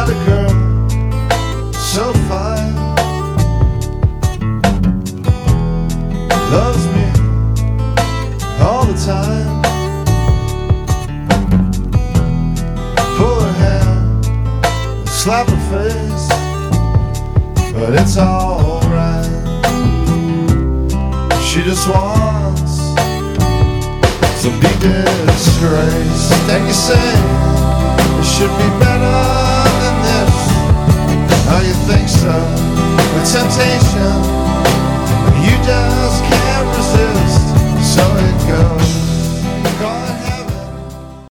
got a girl so fine, loves me all the time. Pull her hair, slap her face, but it's alright. She just wants to be disgraced. And you say it should be better than this. Oh, you think so? With temptation